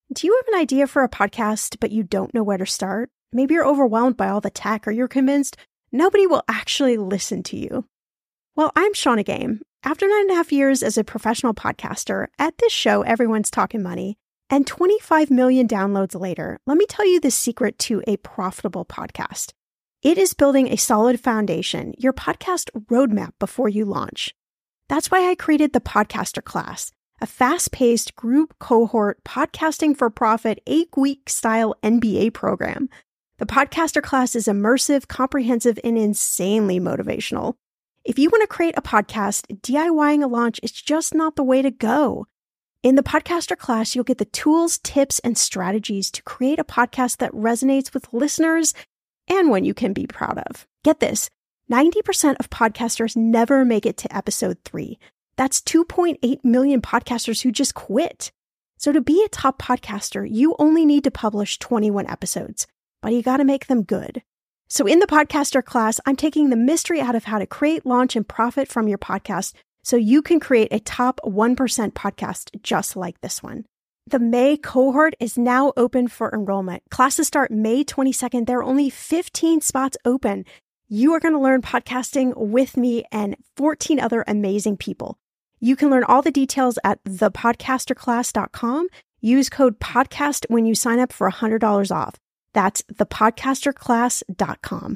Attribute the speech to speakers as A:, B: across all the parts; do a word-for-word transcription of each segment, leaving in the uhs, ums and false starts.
A: Do you have an idea for a podcast, but you don't know where to start? Maybe you're overwhelmed by all the tech, or you're convinced nobody will actually listen to you. Well, I'm Shannah Game. After nine and a half years as a professional podcaster, at this show, everyone's talking money, and twenty-five million downloads later, let me tell you the secret to a profitable podcast. It is building a solid foundation, your podcast roadmap before you launch. That's why I created the Podcaster Class, a fast-paced group cohort podcasting for profit eight-week style M B A program. The Podcaster Class is immersive, comprehensive, and insanely motivational. If you want to create a podcast, DIYing a launch is just not the way to go. In the Podcaster Class, you'll get the tools, tips, and strategies to create a podcast that resonates with listeners and one you can be proud of. Get this, ninety percent of podcasters never make it to episode three. That's two point eight million podcasters who just quit. So to be a top podcaster, you only need to publish twenty-one episodes, but you got to make them good. So in the Podcaster Class, I'm taking the mystery out of how to create, launch, and profit from your podcast so you can create a top one percent podcast just like this one. The May cohort is now open for enrollment. Classes start May twenty-second. There are only fifteen spots open. You are going to learn podcasting with me and fourteen other amazing people. You can learn all the details at the podcaster class dot com. Use code PODCAST when you sign up for one hundred dollars off. That's the podcaster class dot com.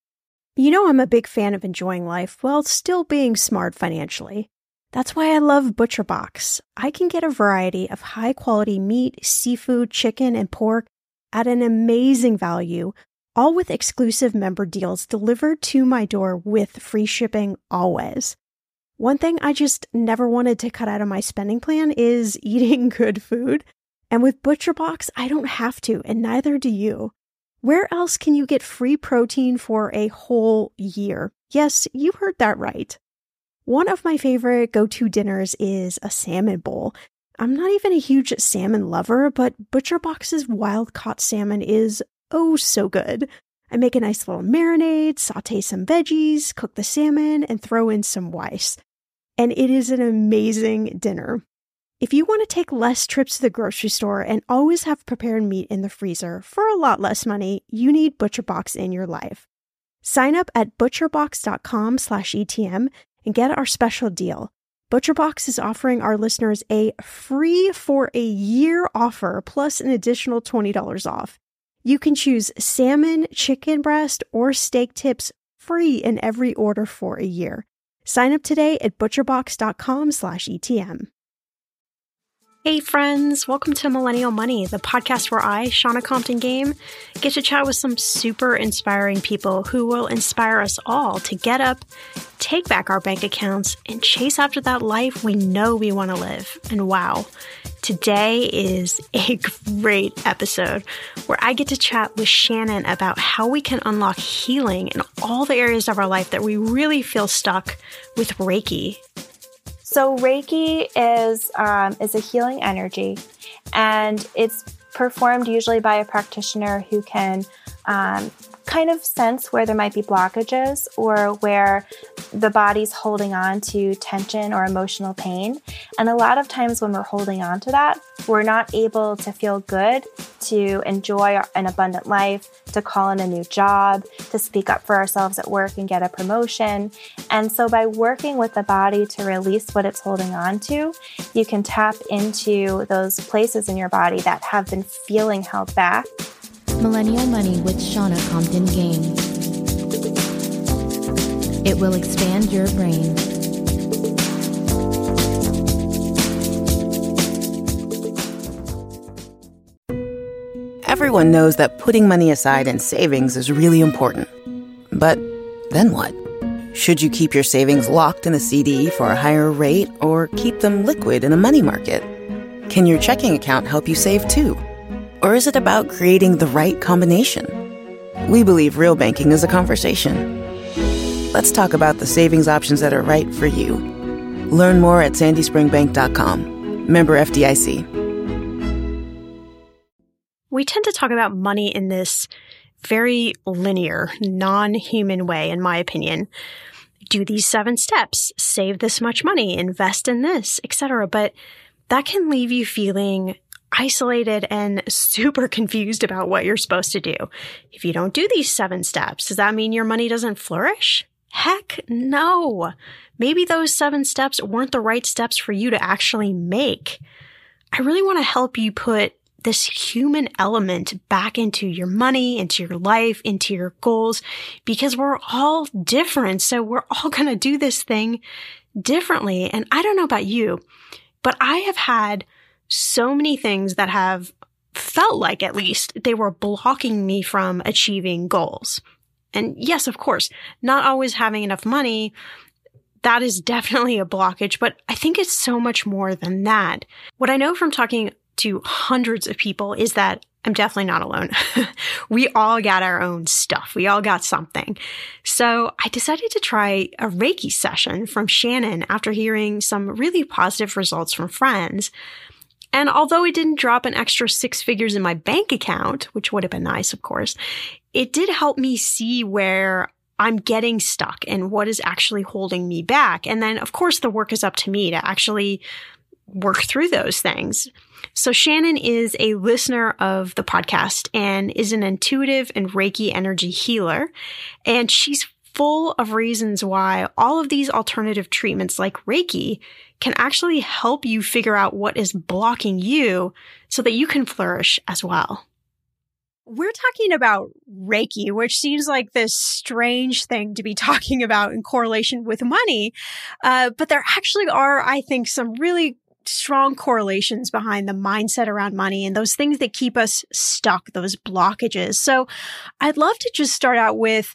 A: You know I'm a big fan of enjoying life while still being smart financially. That's why I love ButcherBox. I can get a variety of high-quality meat, seafood, chicken, and pork at an amazing value, all with exclusive member deals delivered to my door with free shipping always. One thing I just never wanted to cut out of my spending plan is eating good food. And with ButcherBox, I don't have to, and neither do you. Where else can you get free protein for a whole year? Yes, you heard that right. One of my favorite go-to dinners is a salmon bowl. I'm not even a huge salmon lover, but ButcherBox's wild-caught salmon is oh so good. I make a nice little marinade, saute some veggies, cook the salmon, and throw in some rice. And it is an amazing dinner. If you want to take less trips to the grocery store and always have prepared meat in the freezer for a lot less money, you need ButcherBox in your life. Sign up at butcherbox dot com slash E T M and get our special deal. ButcherBox is offering our listeners a free for a year offer plus an additional twenty dollars off. You can choose salmon, chicken breast, or steak tips free in every order for a year. Sign up today at butcherbox dot com slash E T M. Hey friends, welcome to Millennial Money, the podcast where I, Shannah Compton Game, get to chat with some super inspiring people who will inspire us all to get up, take back our bank accounts, and chase after that life we know we want to live. And wow, today is a great episode where I get to chat with Shannon about how we can unlock healing in all the areas of our life that we really feel stuck with Reiki.
B: So Reiki is um, is a healing energy, and it's performed usually by a practitioner who can um, kind of sense where there might be blockages or where the body's holding on to tension or emotional pain. And a lot of times when we're holding on to that, we're not able to feel good, to enjoy an abundant life, to call in a new job, to speak up for ourselves at work and get a promotion. And so by working with the body to release what it's holding on to, you can tap into those places in your body that have been feeling held back.
C: Millennial Money with Shannah Compton Game. It will expand your brain.
D: Everyone knows that putting money aside in savings is really important. But then what? Should you keep your savings locked in a C D for a higher rate or keep them liquid in a money market? Can your checking account help you save too? Or is it about creating the right combination? We believe real banking is a conversation. Let's talk about the savings options that are right for you. Learn more at sandy spring bank dot com. Member F D I C.
A: We tend to talk about money in this very linear, non-human way, in my opinion. Do these seven steps, save this much money, invest in this, et cetera. But that can leave you feeling isolated and super confused about what you're supposed to do. If you don't do these seven steps, does that mean your money doesn't flourish? Heck no. Maybe those seven steps weren't the right steps for you to actually make. I really want to help you put this human element back into your money, into your life, into your goals, because we're all different. So we're all going to do this thing differently. And I don't know about you, but I have had so many things that have felt like, at least, they were blocking me from achieving goals. And yes, of course, not always having enough money, that is definitely a blockage, but I think it's so much more than that. What I know from talking to hundreds of people is that I'm definitely not alone. We all got our own stuff. We all got something. So I decided to try a Reiki session from Shannon after hearing some really positive results from friends. And although it didn't drop an extra six figures in my bank account, which would have been nice, of course, it did help me see where I'm getting stuck and what is actually holding me back. And then, of course, the work is up to me to actually work through those things. So Shannon is a listener of the podcast and is an intuitive and Reiki energy healer. And she's full of reasons why all of these alternative treatments like Reiki can actually help you figure out what is blocking you so that you can flourish as well. We're talking about Reiki, which seems like this strange thing to be talking about in correlation with money. Uh, but there actually are, I think, some really strong correlations behind the mindset around money and those things that keep us stuck, those blockages. So I'd love to just start out with,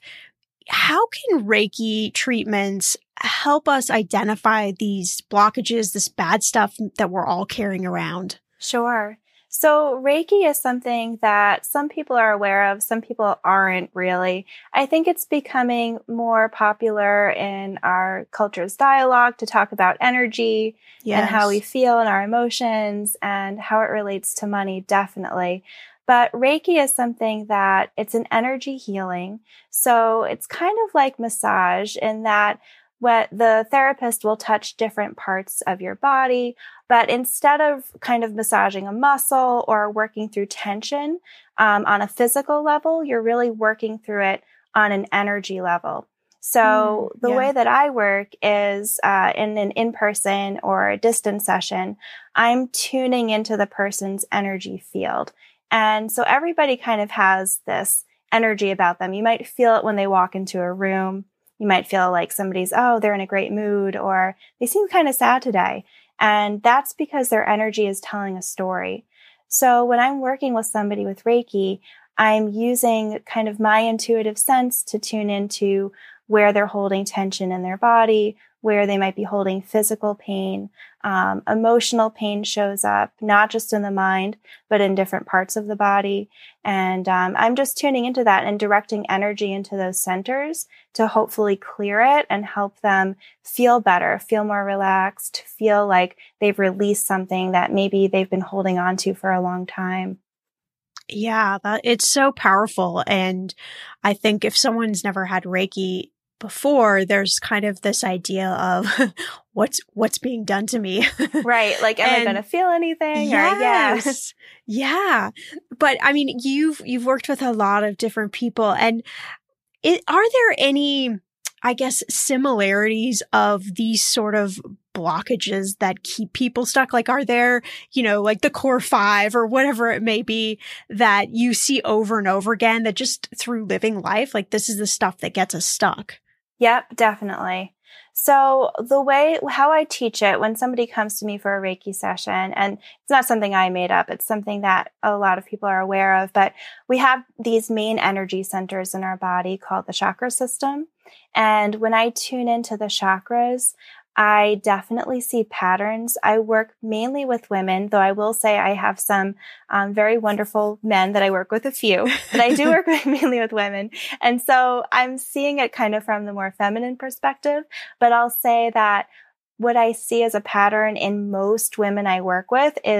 A: how can Reiki treatments help us identify these blockages, this bad stuff that we're all carrying around?
B: Sure. So Reiki is something that some people are aware of, some people aren't really. I think it's becoming more popular in our culture's dialogue to talk about energy yes. and how we feel and our emotions and how it relates to money, definitely. But Reiki is something that it's an energy healing. So it's kind of like massage in that what the therapist will touch different parts of your body, but instead of kind of massaging a muscle or working through tension um, on a physical level, you're really working through it on an energy level. So mm, the yeah. way that I work is uh, in an in-person or a distance session, I'm tuning into the person's energy field. And so everybody kind of has this energy about them. You might feel it when they walk into a room. You might feel like somebody's, oh, they're in a great mood, or they seem kind of sad today. And that's because their energy is telling a story. So when I'm working with somebody with Reiki, I'm using kind of my intuitive sense to tune into where they're holding tension in their body, where they might be holding physical pain. Um, emotional pain shows up, not just in the mind, but in different parts of the body. And um, I'm just tuning into that and directing energy into those centers to hopefully clear it and help them feel better, feel more relaxed, feel like they've released something that maybe they've been holding on to for a long time.
A: Yeah, that, it's so powerful. And I think if someone's never had Reiki before, there's kind of this idea of what's what's being done to me.
B: Right. Like, am and, I going to feel anything?
A: Yes.
B: Or,
A: yeah. But I mean, you've you've worked with a lot of different people. And it, are there any, I guess, similarities of these sort of blockages that keep people stuck? Like, are there, you know, like the core five or whatever it may be that you see over and over again that just through living life, like this is the stuff that gets us stuck?
B: Yep, definitely. So the way, how I teach it when somebody comes to me for a Reiki session, and it's not something I made up, it's something that a lot of people are aware of, but we have these main energy centers in our body called the chakra system. And when I tune into the chakras, I definitely see patterns. I work mainly with women, though I will say I have some um, very wonderful men that I work with, a few, but I do work with, mainly with women. And so I'm seeing it kind of from the more feminine perspective, but I'll say that what I see as a pattern in most women I work with is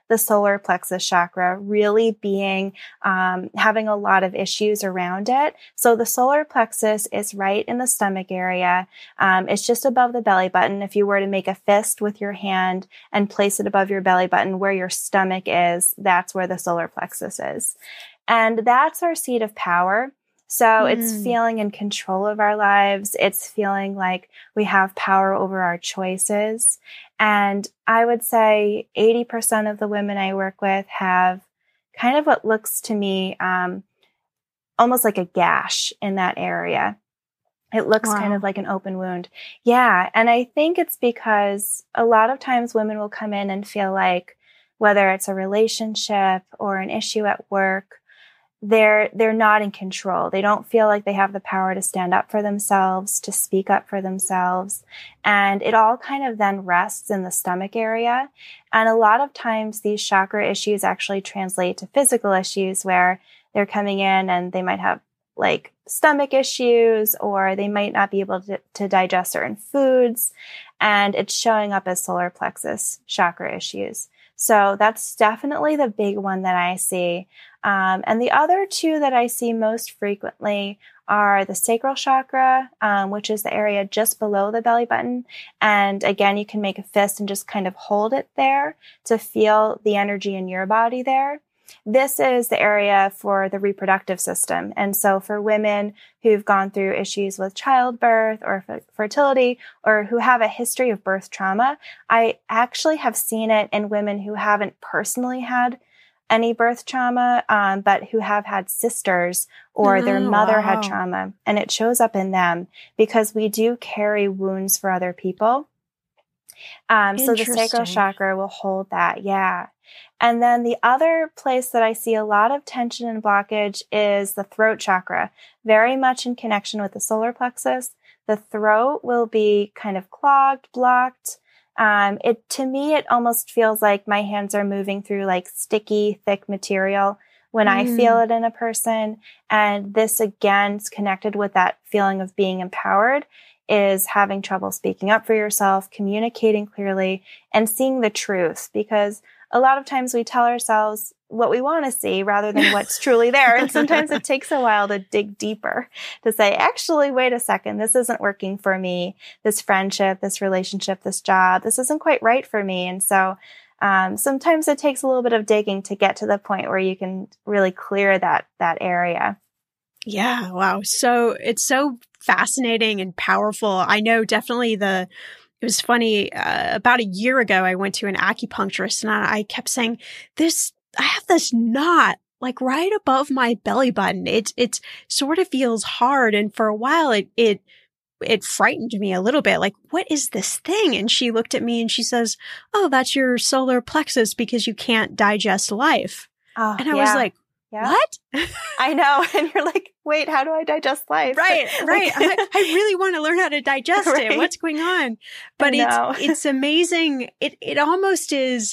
B: the solar plexus chakra really being, um, having a lot of issues around it. So the solar plexus is right in the stomach area. Um, it's just above the belly button. If you were to make a fist with your hand and place it above your belly button where your stomach is, that's where the solar plexus is. And that's our seat of power. So mm. it's feeling in control of our lives. It's feeling like we have power over our choices. And I would say eighty percent of the women I work with have kind of what looks to me um, almost like a gash in that area. It looks wow. kind of like an open wound. Yeah. And I think it's because a lot of times women will come in and feel like whether it's a relationship or an issue at work, they're they're not in control. They don't feel like they have the power to stand up for themselves, to speak up for themselves. And it all kind of then rests in the stomach area. And a lot of times these chakra issues actually translate to physical issues where they're coming in and they might have like stomach issues, or they might not be able to, to digest certain foods. And it's showing up as solar plexus chakra issues. So that's definitely the big one that I see. Um, and the other two that I see most frequently are the sacral chakra, um, which is the area just below the belly button. And again, you can make a fist and just kind of hold it there to feel the energy in your body there. This is the area for the reproductive system. And so for women who've gone through issues with childbirth or f- fertility, or who have a history of birth trauma, I actually have seen it in women who haven't personally had any birth trauma, um, but who have had sisters or oh, their mother wow. had trauma. And it shows up in them because we do carry wounds for other people. Um, so the sacral chakra will hold that. Yeah. And then the other place that I see a lot of tension and blockage is the throat chakra, very much in connection with the solar plexus. The throat will be kind of clogged, blocked. Um, it, to me, it almost feels like my hands are moving through like sticky, thick material when mm. I feel it in a person. And this again is connected with that feeling of being empowered, is having trouble speaking up for yourself, communicating clearly, and seeing the truth. Because a lot of times we tell ourselves what we want to see rather than what's truly there. And sometimes it takes a while to dig deeper to say, actually, wait a second, this isn't working for me. This friendship, this relationship, this job, this isn't quite right for me. And so um, sometimes it takes a little bit of digging to get to the point where you can really clear that that area.
A: Yeah. Wow. So it's so fascinating and powerful. I know definitely the It was funny, uh, about a year ago, I went to an acupuncturist and I, I kept saying, this, I have this knot like right above my belly button. It, it sort of feels hard. And for a while, it, it, it frightened me a little bit. Like, what is this thing? And she looked at me and she says, oh, that's your solar plexus because you can't digest life. Oh, and I yeah. was like, yeah. what?
B: I know. And you're like, wait, how do I digest life?
A: Right, right. I, I really want to learn how to digest right. it. What's going on? But it's it's amazing. It it almost is,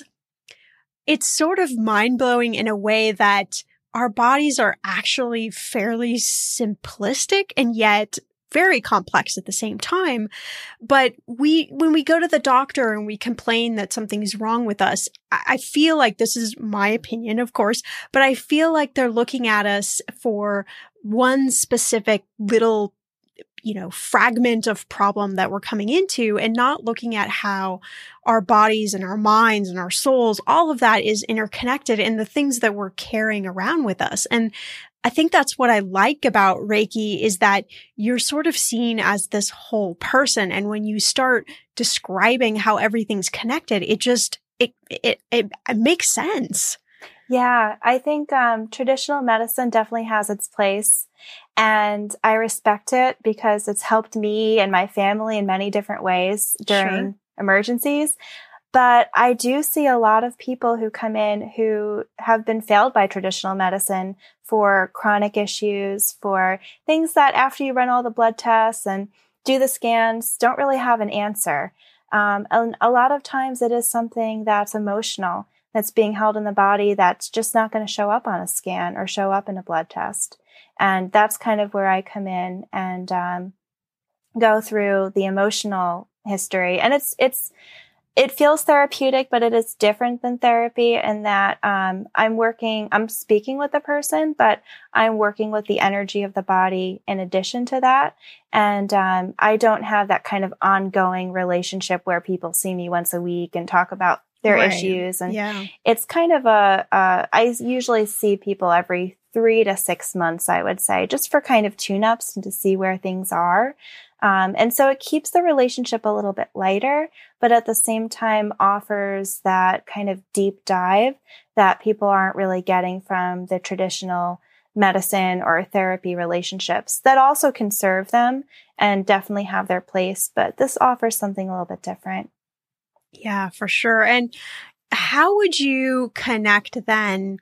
A: it's sort of mind-blowing in a way that our bodies are actually fairly simplistic and yet very complex at the same time. But we, when we go to the doctor and we complain that something's wrong with us, I feel like, this is my opinion, of course, but I feel like they're looking at us for one specific little, you know, fragment of problem that we're coming into, and not looking at how our bodies and our minds and our souls, all of that is interconnected in the things that we're carrying around with us. And I think that's what I like about Reiki, is that you're sort of seen as this whole person. And when you start describing how everything's connected, it just, it, it, it, it makes sense.
B: Yeah, I think um, traditional medicine definitely has its place, and I respect it because it's helped me and my family in many different ways during sure. emergencies. But I do see a lot of people who come in who have been failed by traditional medicine for chronic issues, for things that after you run all the blood tests and do the scans, don't really have an answer. Um, and a lot of times it is something that's emotional, that's being held in the body, that's just not going to show up on a scan or show up in a blood test. And that's kind of where I come in and um, go through the emotional history. And it's, it's, it feels therapeutic, but it is different than therapy in that um, I'm working, I'm speaking with the person, but I'm working with the energy of the body in addition to that. And um, I don't have that kind of ongoing relationship where people see me once a week and talk about their
A: Right.
B: issues. And
A: Yeah.
B: it's kind of a, uh, I usually see people every three to six months, I would say, just for kind of tune-ups and to see where things are. Um, and so it keeps the relationship a little bit lighter, but at the same time offers that kind of deep dive that people aren't really getting from the traditional medicine or therapy relationships that also can serve them and definitely have their place. But this offers something a little bit different.
A: Yeah, for sure. And how would you connect then?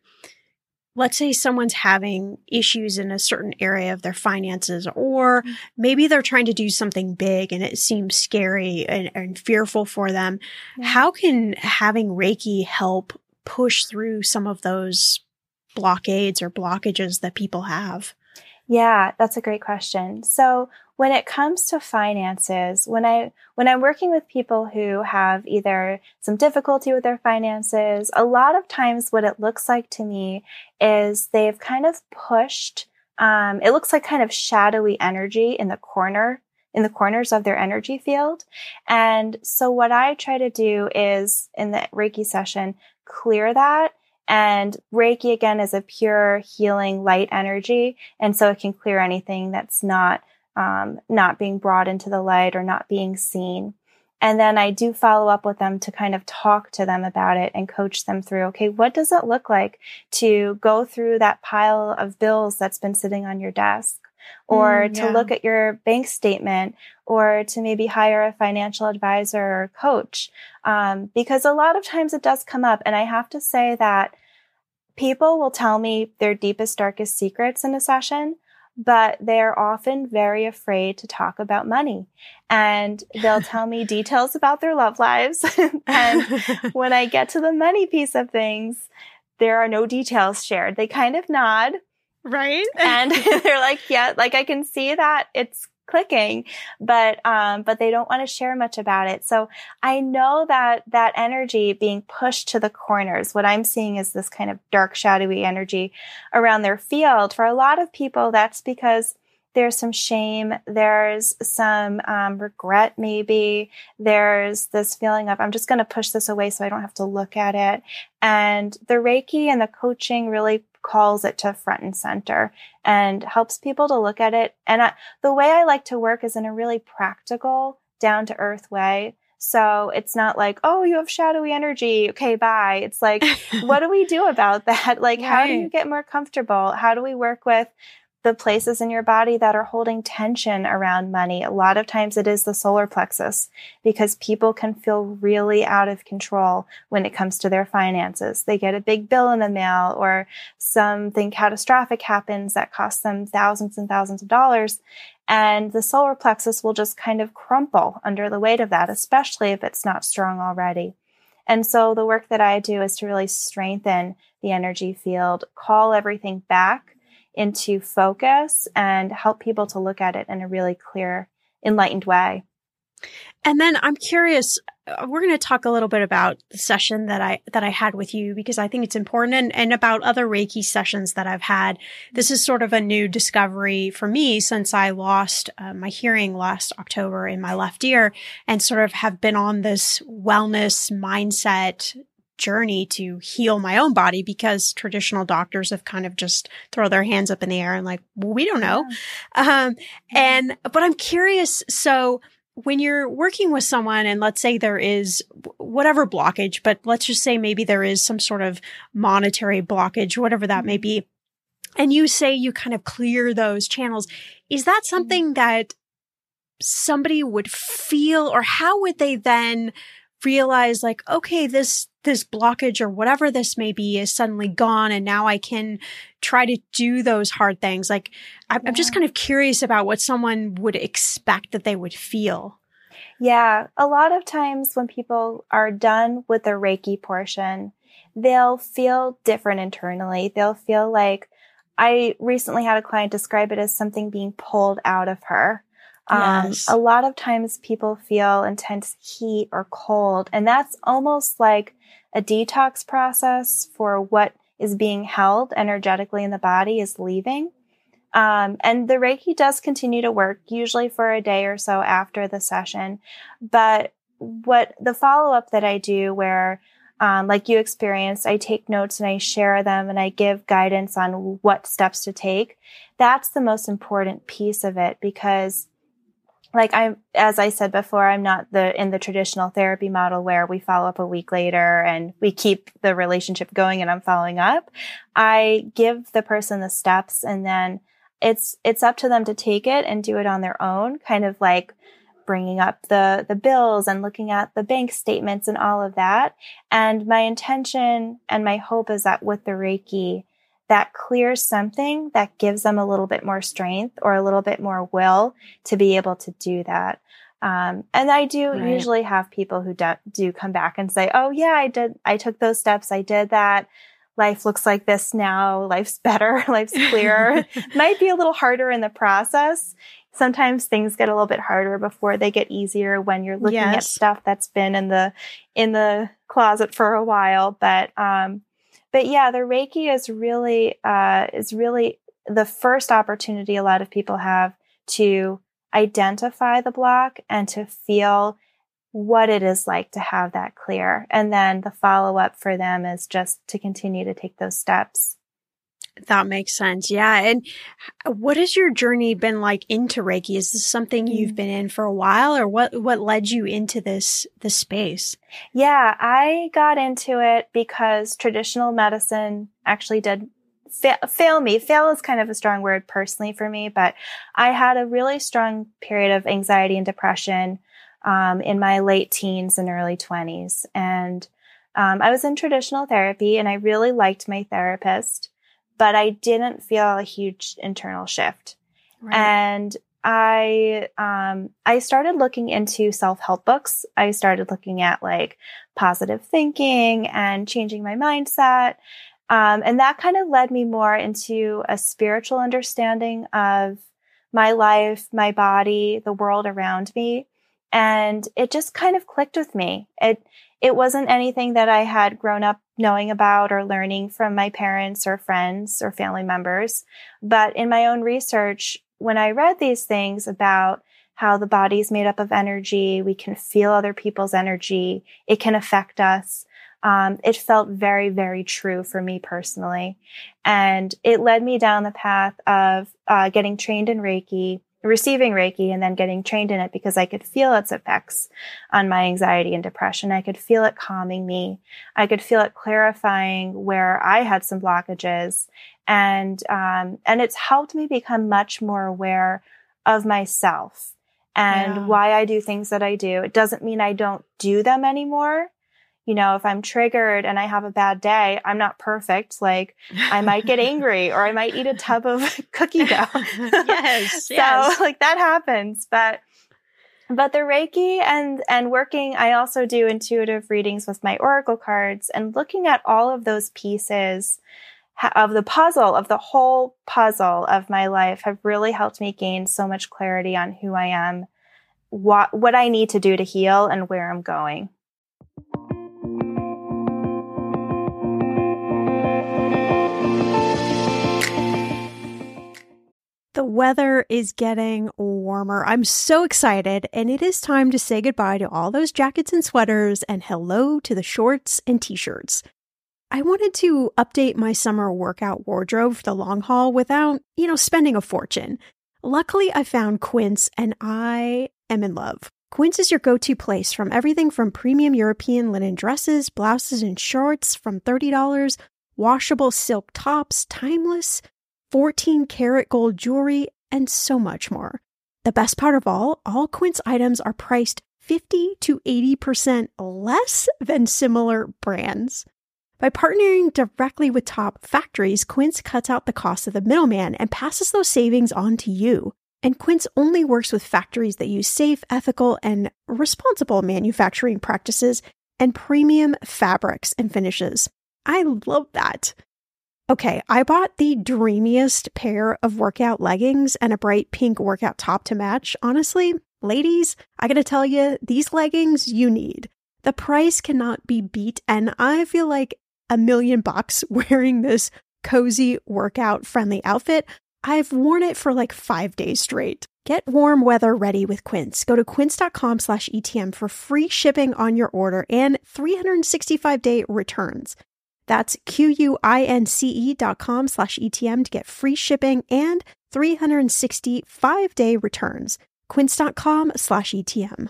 A: Let's say someone's having issues in a certain area of their finances, or maybe they're trying to do something big and it seems scary and, and fearful for them.
B: Yeah.
A: How can having Reiki help push through some of those blockades or blockages that people have?
B: Yeah, that's a great question. So when it comes to finances, when I when I'm working with people who have either some difficulty with their finances, a lot of times what it looks like to me is they've kind of pushed, um, it looks like kind of shadowy energy in the corner, in the corners of their energy field. And so what I try to do is in the Reiki session, clear that. And Reiki, again, is a pure healing light energy. And so it can clear anything that's not, um, not being brought into the light or not being seen. And then I do follow up with them to kind of talk to them about it and coach them through, okay, what does it look like to go through that pile of bills that's been sitting on your desk? Or
A: Mm,
B: to
A: yeah.
B: look at your bank statement, or to maybe hire a financial advisor or coach. Um, because a lot of times it does come up. And I have to say that people will tell me their deepest, darkest secrets in a session, but they're often very afraid to talk about money. And they'll tell me details about their love lives. And when I get to the money piece of things, there are no details shared. They kind of nod.
A: Right?
B: And they're like, yeah, like I can see that it's clicking, but, um, but they don't want to share much about it. So I know that that energy being pushed to the corners, what I'm seeing is this kind of dark, shadowy energy around their field. For a lot of people, that's because there's some shame. There's some, um, regret, maybe. There's this feeling of, I'm just going to push this away so I don't have to look at it. And the Reiki and the coaching really calls it to front and center and helps people to look at it. And I, the way I like to work is in a really practical, down to earth way. So it's not like, oh, you have shadowy energy. Okay, bye. It's like, what do we do about that? Like,
A: Right.
B: how do you get more comfortable? How do we work with the places in your body that are holding tension around money? A lot of times it is the solar plexus, because people can feel really out of control when it comes to their finances. They get a big bill in the mail, or something catastrophic happens that costs them thousands and thousands of dollars. And the solar plexus will just kind of crumple under the weight of that, especially if it's not strong already. And so the work that I do is to really strengthen the energy field, call everything back into focus, and help people to look at it in a really clear, enlightened way.
A: And then I'm curious, uh, we're going to talk a little bit about the session that I, that I had with you, because I think it's important, and, and about other Reiki sessions that I've had. This is sort of a new discovery for me since I lost uh, my hearing last October in my left ear, and sort of have been on this wellness mindset journey to heal my own body, because traditional doctors have kind of just throw their hands up in the air and like, well, we don't know. Yeah. Um, and, but I'm curious. So when you're working with someone, and let's say there is whatever blockage, but let's just say maybe there is some sort of monetary blockage, whatever that may be, and you say you kind of clear those channels, is that something that somebody would feel, or how would they then realize, like, okay, this, this blockage or whatever this may be is suddenly gone, and now I can try to do those hard things? Like, I'm,
B: Yeah.
A: I'm just kind of curious about what someone would expect that they would feel.
B: Yeah. A lot of times when people are done with the Reiki portion, they'll feel different internally. They'll feel like, I recently had a client describe it as something being pulled out of her.
A: Yes.
B: Um, a lot of times people feel intense heat or cold, and that's almost like a detox process for what is being held energetically in the body is leaving. Um, and the Reiki does continue to work, usually for a day or so after the session. But what the follow-up that I do where, um, like you experienced, I take notes and I share them and I give guidance on what steps to take. That's the most important piece of it, because like I'm, as I said before, I'm not the, in the traditional therapy model where we follow up a week later and we keep the relationship going and I'm following up. I give the person the steps, and then it's, it's up to them to take it and do it on their own, kind of like bringing up the, the bills and looking at the bank statements and all of that. And my intention and my hope is that with the Reiki, that clears something that gives them a little bit more strength or a little bit more will to be able to do that. Um, and I do right. usually have people who do, do come back and say, oh yeah, I did, I took those steps. I did that. Life looks like this now. Life's better. Life's clearer. Might be a little harder in the process. Sometimes things get a little bit harder before they get easier when you're looking yes. at stuff that's been in the, in the closet for a while. But, um, But yeah, the Reiki is really, uh, is really the first opportunity a lot of people have to identify the block and to feel what it is like to have that clear. And then the follow up for them is just to continue to take those steps.
A: That makes sense. Yeah. And what has your journey been like into Reiki? Is this something you've been in for a while, or what, what led you into this, this space?
B: Yeah, I got into it because traditional medicine actually did fa- fail me. Fail is kind of a strong word personally for me, but I had a really strong period of anxiety and depression um, in my late teens and early twenties. And um, I was in traditional therapy and I really liked my therapist, but I didn't feel a huge internal shift. Right. And I, um, I started looking into self-help books. I started looking at like positive thinking and changing my mindset. Um, and that kind of led me more into a spiritual understanding of my life, my body, the world around me. And it just kind of clicked with me. It, It wasn't anything that I had grown up knowing about or learning from my parents or friends or family members. But in my own research, when I read these things about how the body is made up of energy, we can feel other people's energy, it can affect us, um, it felt very, very true for me personally. And it led me down the path of uh, getting trained in Reiki, receiving Reiki, and then getting trained in it because I could feel its effects on my anxiety and depression. I could feel it calming me. I could feel it clarifying where I had some blockages. And, um, and it's helped me become much more aware of myself and yeah. why I do things that I do. It doesn't mean I don't do them anymore. You know, if I'm triggered and I have a bad day, I'm not perfect. Like I might get angry or I might eat a tub of cookie dough.
A: Yes.
B: So
A: yes.
B: like that happens. But, but the Reiki and, and working, I also do intuitive readings with my oracle cards, and looking at all of those pieces of the puzzle, of the whole puzzle of my life, have really helped me gain so much clarity on who I am, what, what I need to do to heal, and where I'm going.
A: The weather is getting warmer. I'm so excited, and it is time to say goodbye to all those jackets and sweaters and hello to the shorts and t-shirts. I wanted to update my summer workout wardrobe for the long haul without, you know, spending a fortune. Luckily, I found Quince, and I am in love. Quince is your go-to place from everything from premium European linen dresses, blouses, and shorts from thirty dollars, washable silk tops, timeless fourteen karat gold jewelry, and so much more. The best part of all, all Quince items are priced fifty to eighty percent less than similar brands. By partnering directly with top factories, Quince cuts out the cost of the middleman and passes those savings on to you. And Quince only works with factories that use safe, ethical, and responsible manufacturing practices and premium fabrics and finishes. I love that. Okay, I bought the dreamiest pair of workout leggings and a bright pink workout top to match. Honestly, ladies, I gotta tell you, these leggings you need. The price cannot be beat, and I feel like a million bucks wearing this cozy workout friendly outfit. I've worn it for like five days straight. Get warm weather ready with Quince. Go to quince.com slash ETM for free shipping on your order and three hundred sixty-five day returns. That's Q-U-I-N-C-E dot com slash ETM to get free shipping and three hundred sixty-five day returns. Quince.com slash ETM.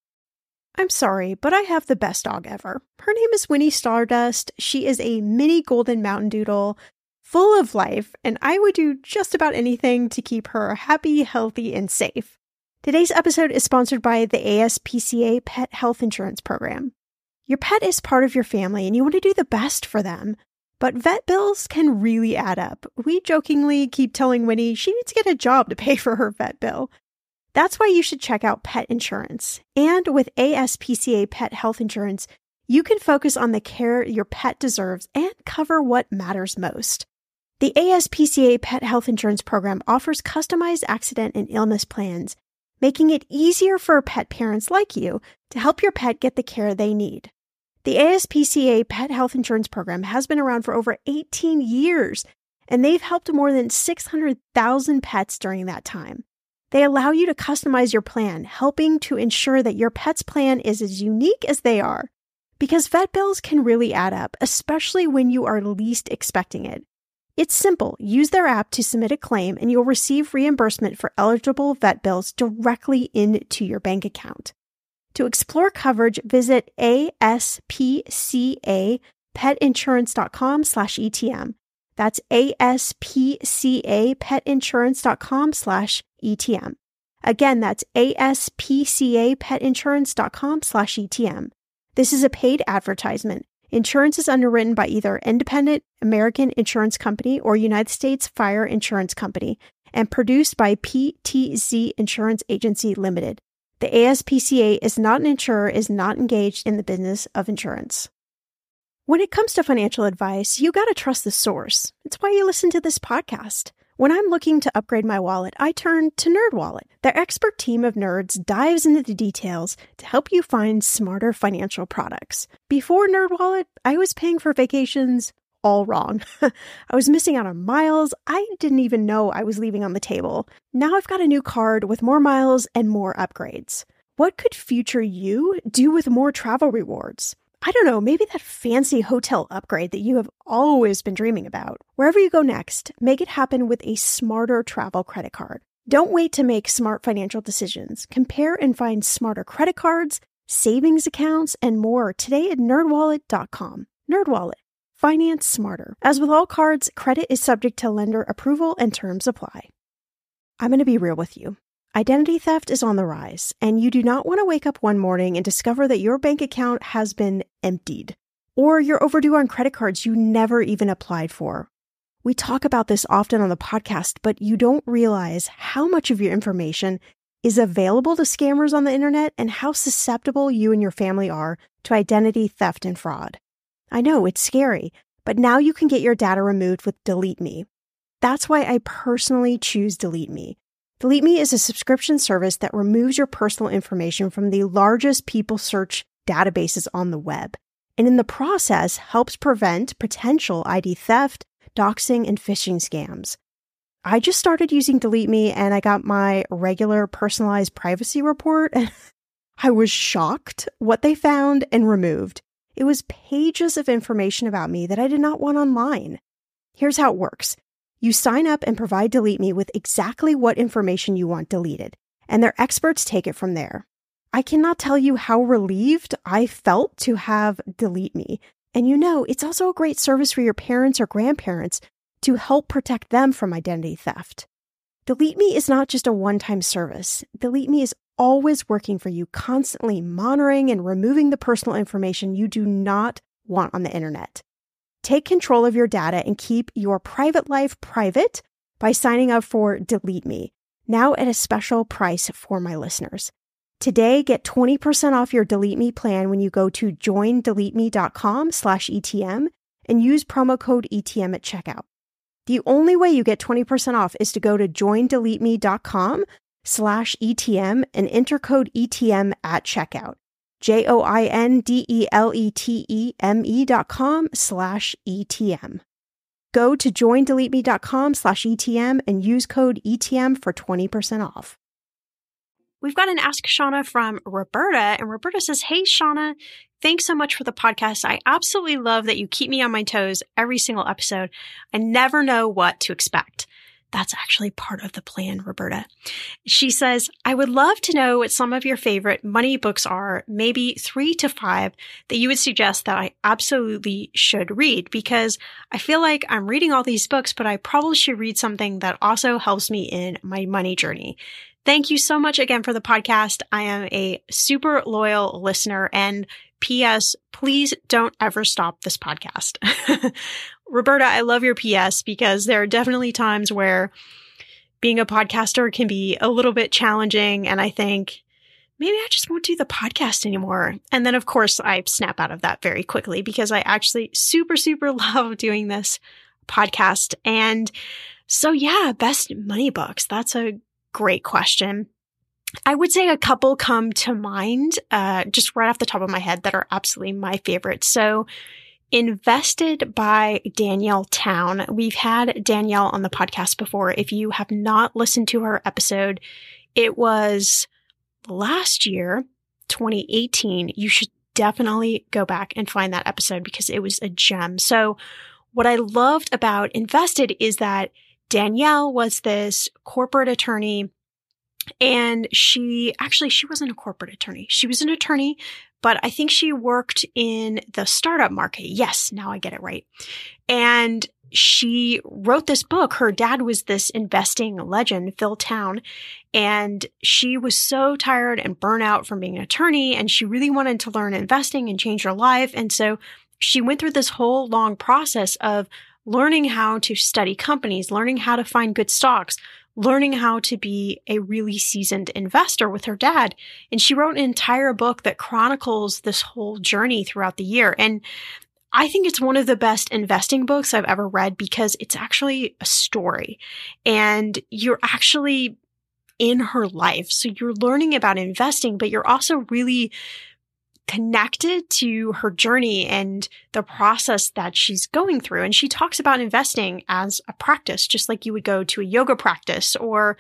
A: I'm sorry, but I have the best dog ever. Her name is Winnie Stardust. She is a mini golden mountain doodle, full of life, and I would do just about anything to keep her happy, healthy, and safe. Today's episode is sponsored by the A S P C A Pet Health Insurance Program. Your pet is part of your family, and you want to do the best for them. But vet bills can really add up. We jokingly keep telling Winnie she needs to get a job to pay for her vet bill. That's why you should check out pet insurance. And with A S P C A Pet Health Insurance, you can focus on the care your pet deserves and cover what matters most. The A S P C A Pet Health Insurance Program offers customized accident and illness plans, making it easier for pet parents like you to help your pet get the care they need. The A S P C A Pet Health Insurance Program has been around for over eighteen years, and they've helped more than six hundred thousand pets during that time. They allow you to customize your plan, helping to ensure that your pet's plan is as unique as they are. Because vet bills can really add up, especially when you are least expecting it. It's simple. Use their app to submit a claim, and you'll receive reimbursement for eligible vet bills directly into your bank account. To explore coverage, visit A S P C A pet insurance dot com slash E T M. That's A S P C A pet insurance dot com slash E T M. Again, that's A S P C A pet insurance dot com slash E T M. This is a paid advertisement. Insurance is underwritten by either Independent American Insurance Company or United States Fire Insurance Company and produced by P T Z Insurance Agency Limited. The A S P C A is not an insurer, is not engaged in the business of insurance. When it comes to financial advice, you gotta trust the source. It's why you listen to this podcast. When I'm looking to upgrade my wallet, I turn to NerdWallet. Their expert team of nerds dives into the details to help you find smarter financial products. Before NerdWallet, I was paying for vacations all wrong. I was missing out on miles I didn't even know I was leaving on the table. Now I've got a new card with more miles and more upgrades. What could future you do with more travel rewards? I don't know, maybe that fancy hotel upgrade that you have always been dreaming about. Wherever you go next, make it happen with a smarter travel credit card. Don't wait to make smart financial decisions. Compare and find smarter credit cards, savings accounts, and more today at nerd wallet dot com. NerdWallet. Finance smarter. As with all cards, credit is subject to lender approval and terms apply. I'm going to be real with you. Identity theft is on the rise, and you do not want to wake up one morning and discover that your bank account has been emptied, or you're overdue on credit cards you never even applied for. We talk about this often on the podcast, but you don't realize how much of your information is available to scammers on the internet and how susceptible you and your family are to identity theft and fraud. I know, it's scary, but now you can get your data removed with Delete Me. That's why I personally choose Delete Me. Delete Me is a subscription service that removes your personal information from the largest people search databases on the web, and in the process helps prevent potential I D theft, doxing, and phishing scams. I just started using Delete Me and I got my regular personalized privacy report, and I was shocked what they found and removed. It was pages of information about me that I did not want online. Here's how it works. You sign up and provide Delete Me with exactly what information you want deleted, and their experts take it from there. I cannot tell you how relieved I felt to have Delete Me. And you know, it's also a great service for your parents or grandparents to help protect them from identity theft. Delete Me is not just a one-time service. Delete Me is always working for you, constantly monitoring and removing the personal information you do not want on the internet. Take control of your data and keep your private life private by signing up for Delete Me, now at a special price for my listeners. Today, get twenty percent off your Delete Me plan when you go to join delete me dot com slash E T M and use promo code E T M at checkout. The only way you get twenty percent off is to go to joindeleteme.com slash ETM and enter code E T M at checkout. J-O-I-N-D-E-L-E-T-E-M-E dot com slash E-T-M. Go to joindeleteme.com slash E-T-M and use code E T M for twenty percent off. We've got an Ask Shauna from Roberta, and Roberta says, "Hey, Shauna, thanks so much for the podcast. I absolutely love that you keep me on my toes every single episode. I never know what to expect." That's actually part of the plan, Roberta. She says, "I would love to know what some of your favorite money books are, maybe three to five, that you would suggest that I absolutely should read, because I feel like I'm reading all these books, but I probably should read something that also helps me in my money journey. Thank you so much again for the podcast. I am a super loyal listener, and P S, please don't ever stop this podcast." Roberta, I love your P S, because there are definitely times where being a podcaster can be a little bit challenging, and I think maybe I just won't do the podcast anymore. And then, of course, I snap out of that very quickly, because I actually super, super love doing this podcast. And so, yeah, best money books. That's a great question. I would say a couple come to mind, uh, just right off the top of my head, that are absolutely my favorites. So Invested by Danielle Town. We've had Danielle on the podcast before. If you have not listened to her episode, it was last year, twenty eighteen. You should definitely go back and find that episode, because it was a gem. So what I loved about Invested is that Danielle was this corporate attorney, and she actually, she wasn't a corporate attorney. She was an attorney, but I think she worked in the startup market. Yes, now I get it right. And she wrote this book. Her dad was this investing legend, Phil Town, and she was so tired and burnt out from being an attorney, and she really wanted to learn investing and change her life. And so she went through this whole long process of learning how to study companies, learning how to find good stocks, learning how to be a really seasoned investor with her dad. And she wrote an entire book that chronicles this whole journey throughout the year. And I think it's one of the best investing books I've ever read, because it's actually a story, and you're actually in her life. So you're learning about investing, but you're also really connected to her journey and the process that she's going through. And she talks about investing as a practice, just like you would go to a yoga practice or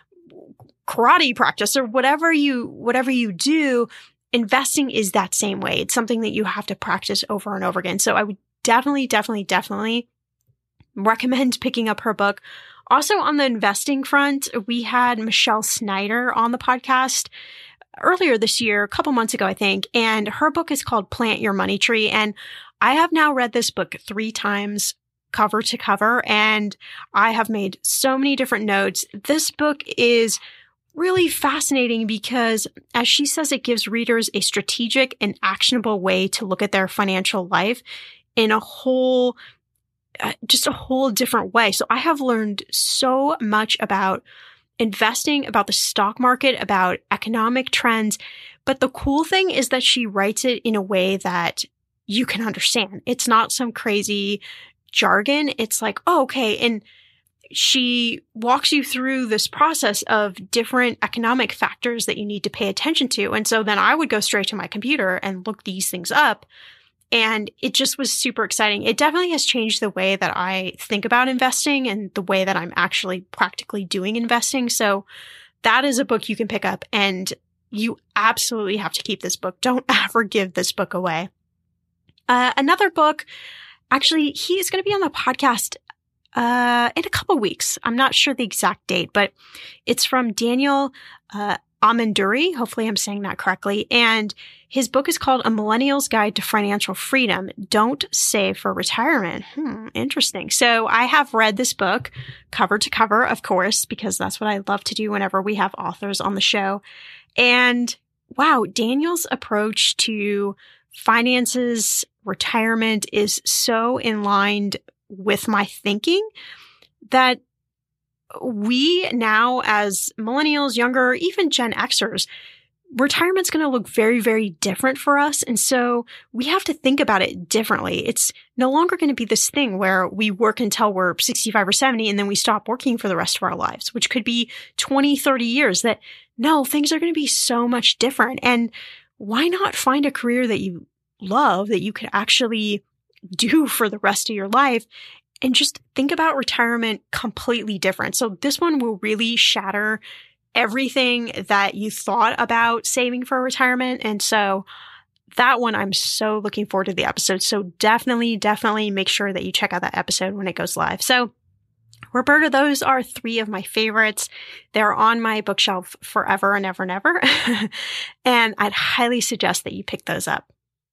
A: karate practice or whatever you, whatever you do. Investing is that same way. It's something that you have to practice over and over again. So I would definitely, definitely, definitely recommend picking up her book. Also on the investing front, we had Michelle Snyder on the podcast earlier this year, a couple months ago, I think, and her book is called Plant Your Money Tree. And I have now read this book three times cover to cover, and I have made so many different notes. This book is really fascinating because, as she says, it gives readers a strategic and actionable way to look at their financial life in a whole, uh, just a whole different way. So I have learned so much about investing, about the stock market, about economic trends. But the cool thing is that she writes it in a way that you can understand. It's not some crazy jargon. It's like, oh, okay. And she walks you through this process of different economic factors that you need to pay attention to. And so then I would go straight to my computer and look these things up. And it just was super exciting. It definitely has changed the way that I think about investing and the way that I'm actually practically doing investing. So that is a book you can pick up, and you absolutely have to keep this book. Don't ever give this book away. Uh, another book, actually, he's going to be on the podcast uh, in a couple weeks. I'm not sure the exact date, but it's from Daniel uh, Amanduri. Hopefully I'm saying that correctly. And his book is called A Millennial's Guide to Financial Freedom. Don't Save for Retirement. Hmm, interesting. So I have read this book cover to cover, of course, because that's what I love to do whenever we have authors on the show. And wow, Daniel's approach to finances, retirement is so in line with my thinking that we now, as millennials, younger, even Gen Xers, retirement's going to look very, very different for us. And so we have to think about it differently. It's no longer going to be this thing where we work until we're sixty-five or seventy and then we stop working for the rest of our lives, which could be twenty, thirty years. That no, things are going to be so much different. And why not find a career that you love, that you could actually do for the rest of your life, and just think about retirement completely different. So this one will really shatter everything that you thought about saving for retirement. And so that one, I'm so looking forward to the episode. So definitely, definitely make sure that you check out that episode when it goes live. So Roberta, those are three of my favorites. They're on my bookshelf forever and ever and ever. And I'd highly suggest that you pick those up.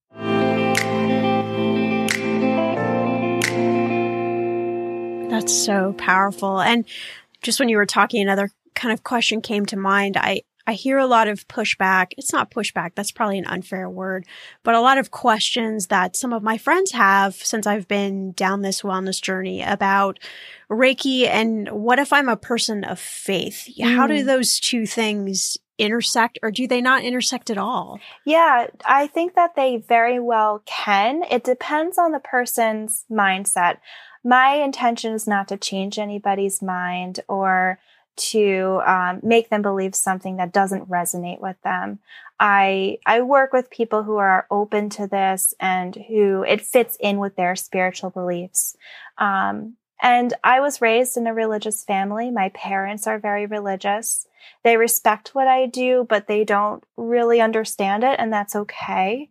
A: That's so powerful. And just when you were talking, another kind of question came to mind. I, I hear a lot of pushback. It's not pushback. That's probably an unfair word, but a lot of questions that some of my friends have since I've been down this wellness journey about Reiki. And what if I'm a person of faith? Mm. How do those two things intersect, or do they not intersect at all?
B: Yeah, I think that they very well can. It depends on the person's mindset. My intention is not to change anybody's mind or to um, make them believe something that doesn't resonate with them. I I work with people who are open to this and who it fits in with their spiritual beliefs. Um, and I was raised in a religious family. My parents are very religious. They respect what I do, but they don't really understand it, and that's okay.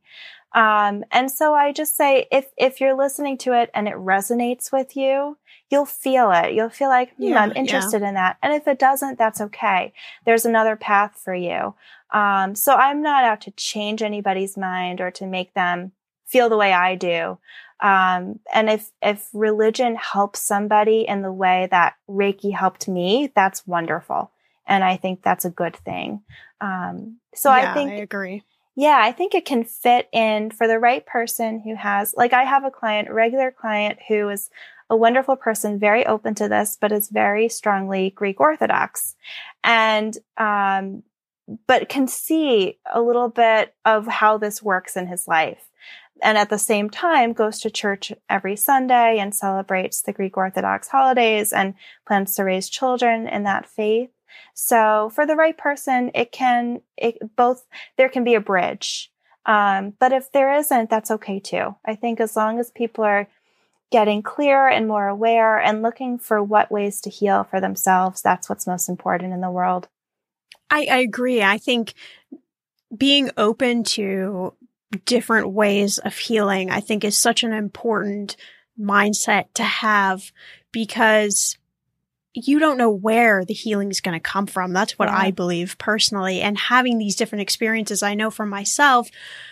B: Um, and so I just say, if, if you're listening to it and it resonates with you, you'll feel it. You'll feel like, hmm, yeah, I'm interested yeah. in that. And if it doesn't, that's okay. There's another path for you. Um, so I'm not out to change anybody's mind or to make them feel the way I do. Um, and if, if religion helps somebody in the way that Reiki helped me, that's wonderful. And I think that's a good thing. Um, so
A: yeah,
B: I think
A: I agree.
B: Yeah, I think it can fit in for the right person who has, like I have a client, a regular client who is a wonderful person, very open to this, but is very strongly Greek Orthodox. And, um, but can see a little bit of how this works in his life. And at the same time goes to church every Sunday and celebrates the Greek Orthodox holidays and plans to raise children in that faith. So for the right person, it can, it both, there can be a bridge. Um, but if there isn't, that's okay too. I think as long as people are getting clearer and more aware and looking for what ways to heal for themselves, that's what's most important in the world.
A: I, I agree. I think being open to different ways of healing, I think is such an important mindset to have, because you don't know where the healing is going to come from. That's what yeah. I believe personally. And having these different experiences, I know for myself.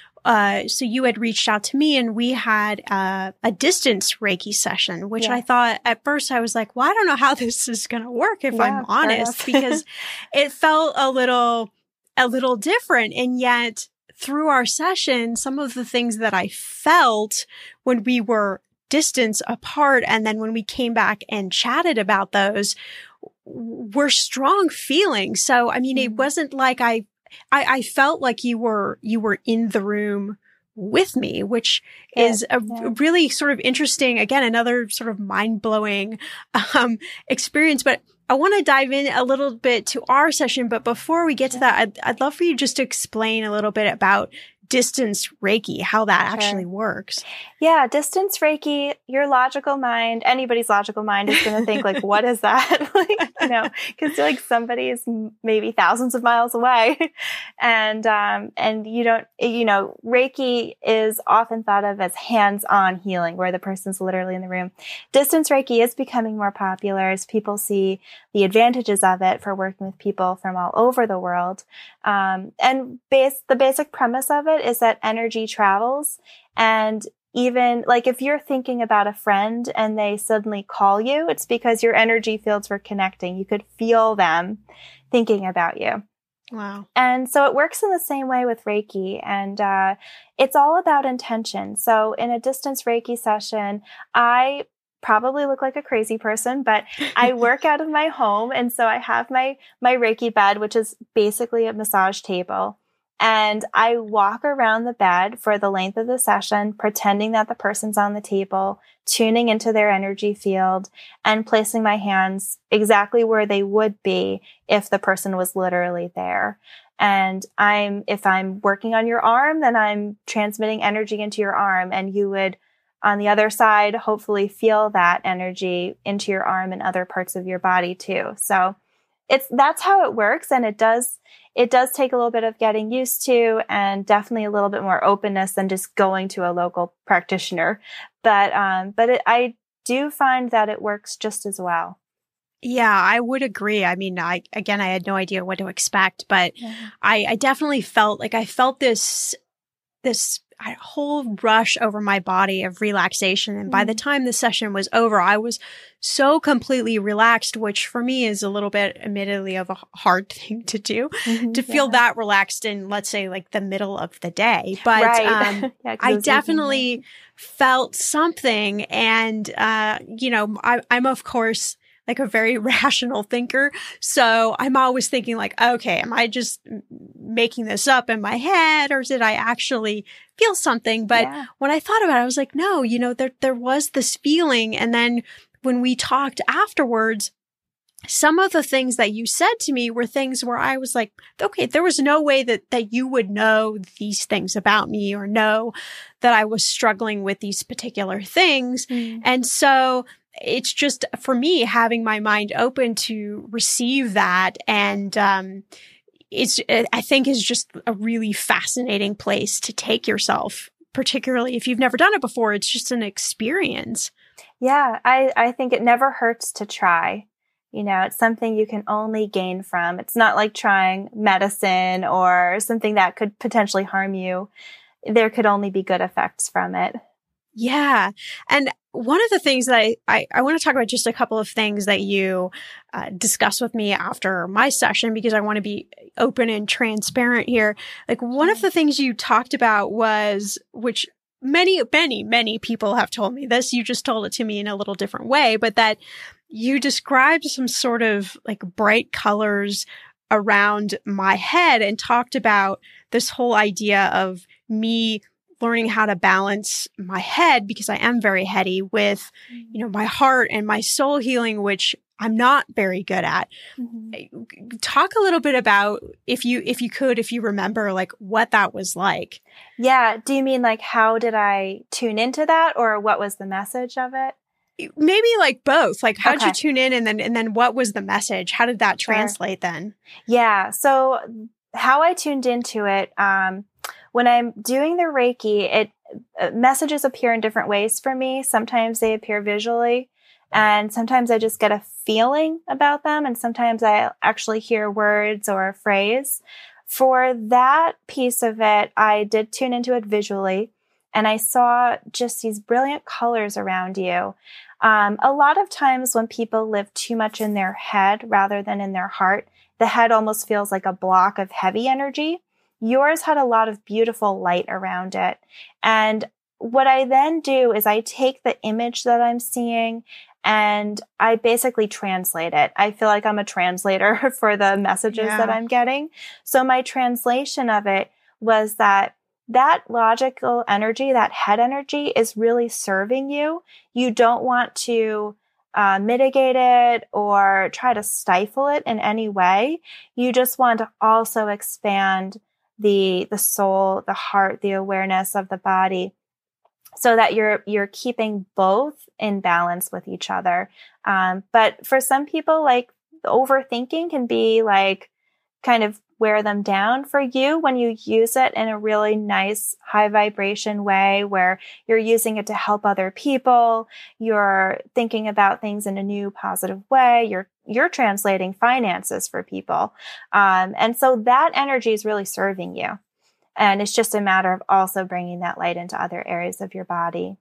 A: Uh, so you had reached out to me and we had uh, a distance Reiki session, which yeah. I thought at first I was like, well, I don't know how this is going to work if yeah, I'm honest, because it felt a little, a little different. And yet through our session, some of the things that I felt when we were distance apart, and then when we came back and chatted about those, were strong feelings. So, I mean, it wasn't like I, I, I felt like you were, you were in the room with me, which yeah, is a yeah. really sort of interesting, again, another sort of mind blowing, um, experience. But I want to dive in a little bit to our session. But before we get to that, I'd, I'd love for you just to explain a little bit about distance Reiki, how that sure. actually works.
B: Yeah, distance Reiki, your logical mind, anybody's logical mind is going to think like, what is that? like, you know, because like somebody is maybe thousands of miles away, and um, and you don't, you know, Reiki is often thought of as hands-on healing, where the person's literally in the room. Distance Reiki is becoming more popular as people see the advantages of it for working with people from all over the world. Um, and base the basic premise of it is that energy travels, and even like if you're thinking about a friend and they suddenly call you, it's because your energy fields were connecting. You could feel them thinking about you.
A: Wow.
B: And so it works in the same way with Reiki, and uh, it's all about intention. So in a distance Reiki session, I probably look like a crazy person, but I work out of my home. And so I have my, my Reiki bed, which is basically a massage table. And I walk around the bed for the length of the session, pretending that the person's on the table, tuning into their energy field, and placing my hands exactly where they would be if the person was literally there. And I'm, if I'm working on your arm, then I'm transmitting energy into your arm, and you would, on the other side, hopefully feel that energy into your arm and other parts of your body too. So it's, that's how it works. And it does, it does take a little bit of getting used to, and definitely a little bit more openness than just going to a local practitioner. But, um, but it, I do find that it works just as well.
A: Yeah, I would agree. I mean, I, again, I had no idea what to expect, but yeah. I, I definitely felt like I felt this, this whole rush over my body of relaxation. And mm. by the time the session was over, I was so completely relaxed, which for me is a little bit admittedly of a hard thing to do, mm-hmm, to feel yeah. that relaxed in, let's say, like the middle of the day. But
B: right.
A: um, yeah, I definitely easy. felt something. And, uh, you know, I, I'm, of course, like a very rational thinker. So I'm always thinking like, okay, am I just making this up in my head, or did I actually feel something? But yeah. when I thought about it, I was like, no, you know, there, there was this feeling. And then when we talked afterwards, some of the things that you said to me were things where I was like, okay, there was no way that, that you would know these things about me, or know that I was struggling with these particular things. Mm. And so it's just, for me, having my mind open to receive that. And, um, it's, I think is just a really fascinating place to take yourself, particularly if you've never done it before. It's just an experience.
B: Yeah. I, I think it never hurts to try. You know, it's something you can only gain from. It's not like trying medicine or something that could potentially harm you. There could only be good effects from it.
A: Yeah. And one of the things that I, I, I want to talk about, just a couple of things that you uh, discussed with me after my session, because I want to be open and transparent here. Like, one of the things you talked about was, which many, many, many people have told me this, you just told it to me in a little different way, but that you described some sort of like bright colors around my head, and talked about this whole idea of me learning how to balance my head, because I am very heady, with, you know, my heart and my soul healing, which I'm not very good at. Mm-hmm. Talk a little bit about, if you, if you could, if you remember, like what that was like.
B: Yeah. Do you mean like, how did I tune into that, or what was the message of it?
A: Maybe like both. Like, how did okay. you tune in, and then, and then what was the message? How did that translate sure. then?
B: Yeah. So how I tuned into it, um, when I'm doing the Reiki, it uh, messages appear in different ways for me. Sometimes they appear visually, and sometimes I just get a feeling about them, and sometimes I actually hear words or a phrase. For that piece of it, I did tune into it visually, and I saw just these brilliant colors around you. Um, a lot of times when people live too much in their head rather than in their heart, the head almost feels like a block of heavy energy. Yours had a lot of beautiful light around it. And what I then do is I take the image that I'm seeing and I basically translate it. I feel like I'm a translator for the messages yeah. that I'm getting. So my translation of it was that that logical energy, that head energy, is really serving you. You don't want to uh, mitigate it or try to stifle it in any way. You just want to also expand the the soul, the heart, the awareness of the body, so that you're you're keeping both in balance with each other. Um, but for some people, like, overthinking can be like kind of wear them down. For you, when you use it in a really nice high vibration way, where you're using it to help other people, you're thinking about things in a new positive way, you're you're translating finances for people. Um, and so that energy is really serving you. And it's just a matter of also bringing that light into other areas of your body.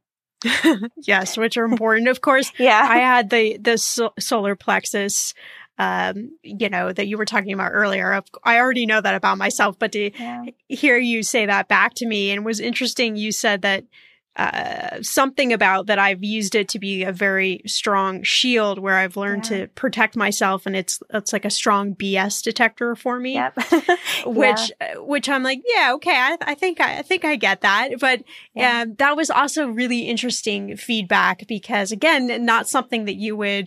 A: Yes, which are important. Of course,
B: yeah.
A: I had the, the so- solar plexus, um, you know, that you were talking about earlier. I already know that about myself, but to yeah. hear you say that back to me, and it was interesting. You said that uh, something about that I've used it to be a very strong shield where I've learned
B: Yeah.
A: to protect myself, and it's it's like a strong B S detector for me.
B: Yep.
A: which
B: Yeah.
A: which I'm like, yeah, okay, I, I think I, I think I get that. But
B: Yeah.
A: um, that was also really interesting feedback because, again, not something that you would,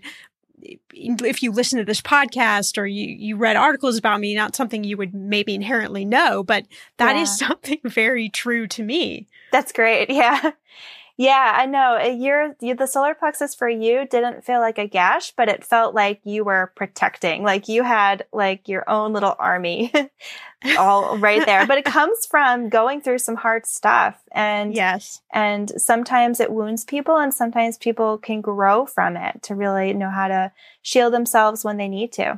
A: if you listen to this podcast or you, you read articles about me, not something you would maybe inherently know, but that
B: Yeah.
A: is something very true to me.
B: That's great. Yeah. Yeah, I know. You're, you, the solar plexus for you didn't feel like a gash, but it felt like you were protecting, like you had like your own little army all right there. But it comes from going through some hard stuff. And
A: Yes.
B: and sometimes it wounds people, and sometimes people can grow from it to really know how to shield themselves when they need to.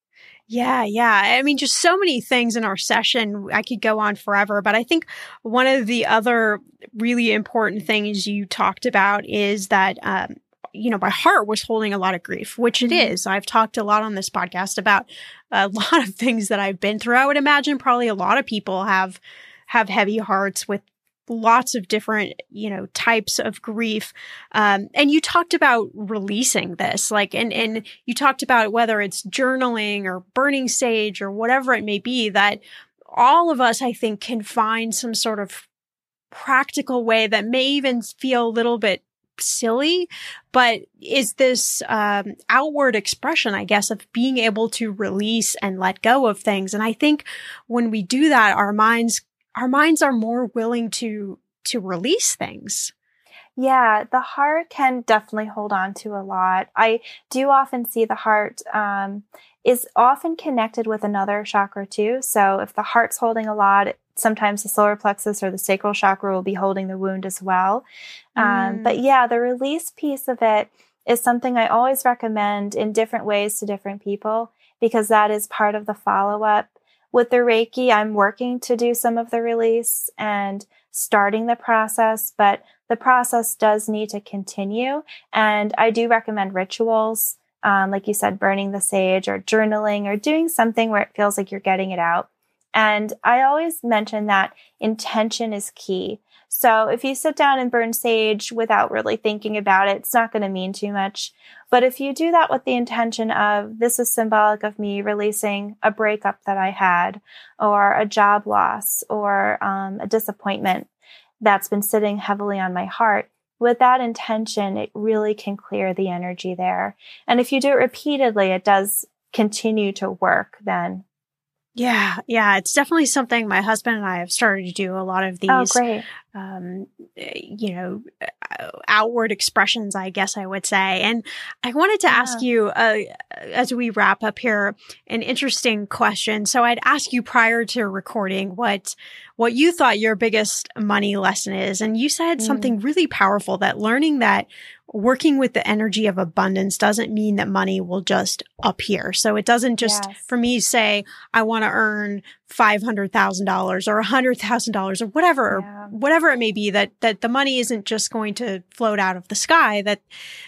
A: Yeah, yeah. I mean, just so many things in our session. I could go on forever, but I think one of the other really important things you talked about is that, um, you know, my heart was holding a lot of grief, which it
B: Mhm.
A: is. I've talked a lot on this podcast about a lot of things that I've been through. I would imagine probably a lot of people have have heavy hearts with lots of different, you know, types of grief. Um, and you talked about releasing this, like, and, and you talked about whether it's journaling or burning sage or whatever it may be, that all of us, I think, can find some sort of practical way that may even feel a little bit silly, but is this um, outward expression, I guess, of being able to release and let go of things. And I think when we do that, our minds our minds are more willing to to release things.
B: Yeah, the heart can definitely hold on to a lot. I do often see the heart um, is often connected with another chakra too. So if the heart's holding a lot, sometimes the solar plexus or the sacral chakra will be holding the wound as well. Um,
A: Mm.
B: but yeah, the release piece of it is something I always recommend in different ways to different people, because that is part of the follow-up. With the Reiki, I'm working to do some of the release and starting the process, but the process does need to continue. And I do recommend rituals, um, like you said, burning the sage or journaling or doing something where it feels like you're getting it out. And I always mention that intention is key. So if you sit down and burn sage without really thinking about it, it's not going to mean too much. But if you do that with the intention of, this is symbolic of me releasing a breakup that I had, or a job loss, or um, a disappointment that's been sitting heavily on my heart, with that intention, it really can clear the energy there. And if you do it repeatedly, it does continue to work then.
A: Yeah, yeah, it's definitely something my husband and I have started to do. A lot of these,
B: Oh, great.
A: um, you know, outward expressions, I guess I would say. And I wanted to
B: Yeah.
A: ask you, uh, as we wrap up here, an interesting question. So I'd ask you prior to recording what what you thought your biggest money lesson is, and you said
B: Mm.
A: something really powerful, that learning that working with the energy of abundance doesn't mean that money will just appear. So it doesn't just,
B: Yes.
A: for me, say, I want to earn five hundred thousand dollars or one hundred thousand dollars or whatever,
B: Yeah.
A: or whatever it may be, that, that the money isn't just going to float out of the sky, that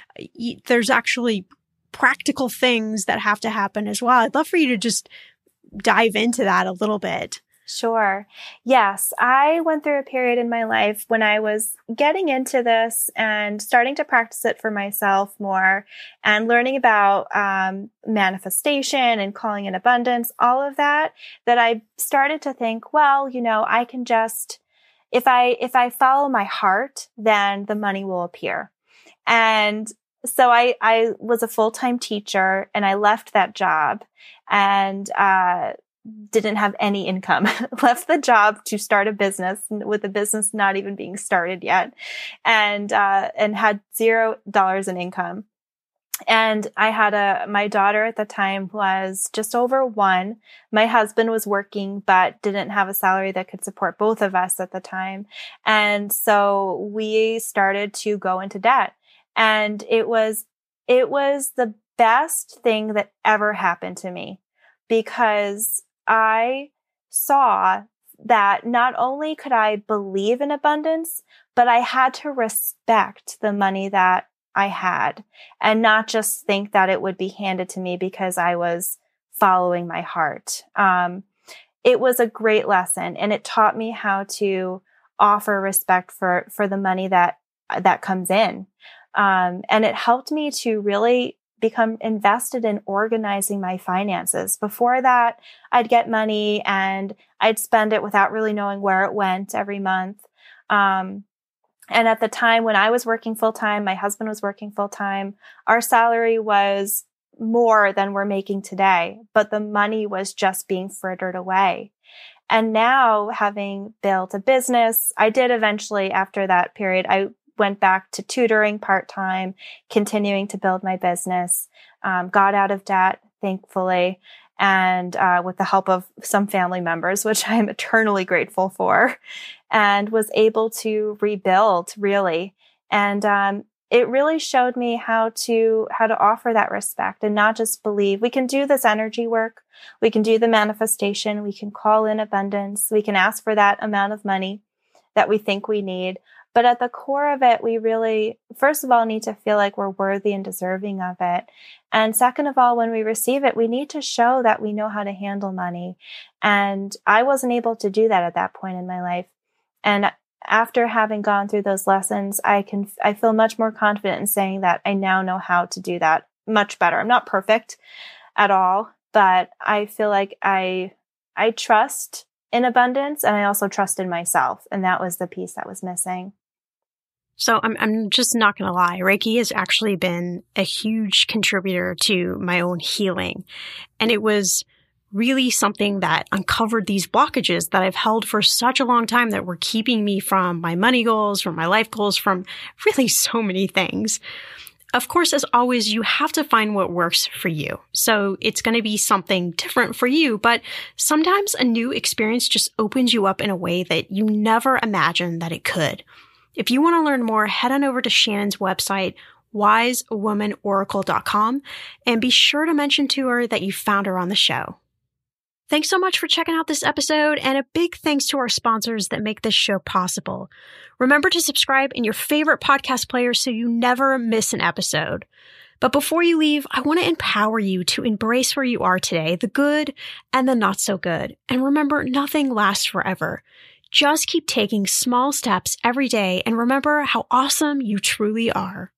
A: y- there's actually practical things that have to happen as well. I'd love for you to just dive into that a little bit.
B: Sure. Yes. I went through a period in my life when I was getting into this and starting to practice it for myself more, and learning about um, manifestation and calling in abundance, all of that, that I started to think, well, you know, I can just, if I, if I follow my heart, then the money will appear. And so I, I was a full-time teacher, and I left that job and, uh, didn't have any income, left the job to start a business with the business not even being started yet, and, uh, and had zero dollars in income. And I had a, my daughter at the time was just over one. My husband was working, but didn't have a salary that could support both of us at the time. And so we started to go into debt, and it was, it was the best thing that ever happened to me, because I saw that not only could I believe in abundance, but I had to respect the money that I had, and not just think that it would be handed to me because I was following my heart. Um, it was a great lesson, and it taught me how to offer respect for, for the money that, that comes in. Um, and it helped me to really become invested in organizing my finances. Before that, I'd get money and I'd spend it without really knowing where it went every month. Um, and at the time when I was working full time, my husband was working full time, our salary was more than we're making today, but the money was just being frittered away. And now, having built a business, I did eventually, after that period, I went back to tutoring part-time, continuing to build my business, um, got out of debt, thankfully, and uh, with the help of some family members, which I am eternally grateful for, and was able to rebuild, really. And um, it really showed me how to how to offer that respect and not just believe. We can do this energy work. We can do the manifestation. We can call in abundance. We can ask for that amount of money that we think we need. But at the core of it, we really, first of all, need to feel like we're worthy and deserving of it. And second of all, when we receive it, we need to show that we know how to handle money. And I wasn't able to do that at that point in my life. And after having gone through those lessons, I can, I feel much more confident in saying that I now know how to do that much better. I'm not perfect at all, but I feel like I, I trust in abundance, and I also trust in myself. And that was the piece that was missing.
A: So I'm I'm just not going to lie. Reiki has actually been a huge contributor to my own healing. And it was really something that uncovered these blockages that I've held for such a long time that were keeping me from my money goals, from my life goals, from really so many things. Of course, as always, you have to find what works for you. So it's going to be something different for you, but sometimes a new experience just opens you up in a way that you never imagined that it could. If you want to learn more, head on over to Shannon's website, wise woman oracle dot com, and be sure to mention to her that you found her on the show. Thanks so much for checking out this episode, and a big thanks to our sponsors that make this show possible. Remember to subscribe in your favorite podcast player so you never miss an episode. But before you leave, I want to empower you to embrace where you are today, the good and the not so good. And remember, nothing lasts forever. Just keep taking small steps every day and remember how awesome you truly are.